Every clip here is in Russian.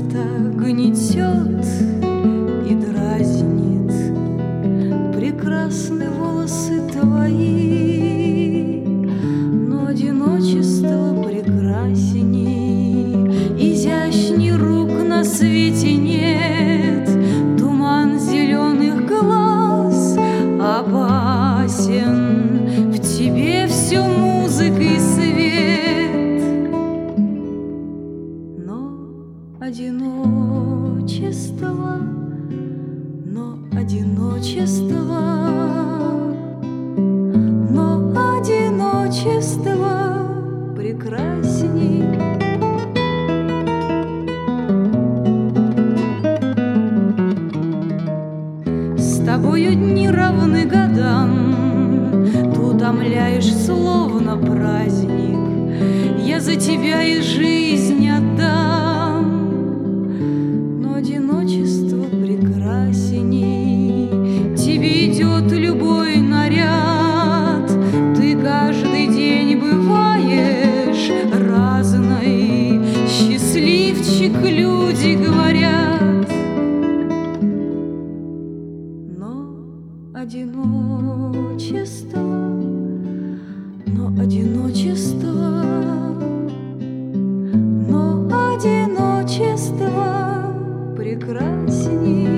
пустота гнетет и дразнит. Прекрасны волосы твои, но одиночество прекрасней. Изящней рук на свете нет, туман зеленых глаз опасен. В тебе все музыка и свет, но одиночество, но одиночество, но одиночество прекрасней. С тобою дни равны годам, ты утомляешь, словно праздник. Я за тебя и жизнь отдам, но одиночество прекрасней. Тебе идет любой наряд, ты каждый день бываешь разной. Счастливчик, люди говорят, но одиночество, но одиночество, но одиночество прекрасней.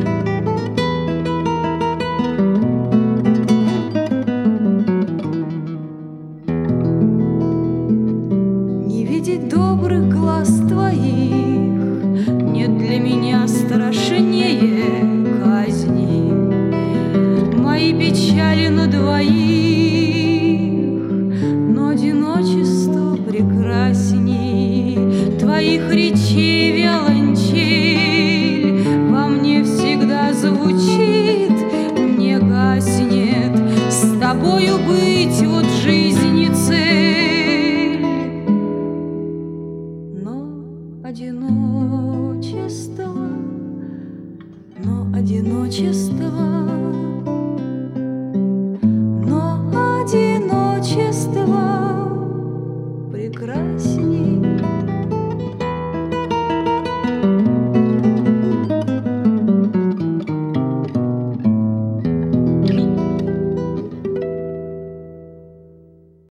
Не видеть добрых глаз твоих нет для меня страшнее казни. Мои печали на двоих, но одиночество прекрасней твоих речей.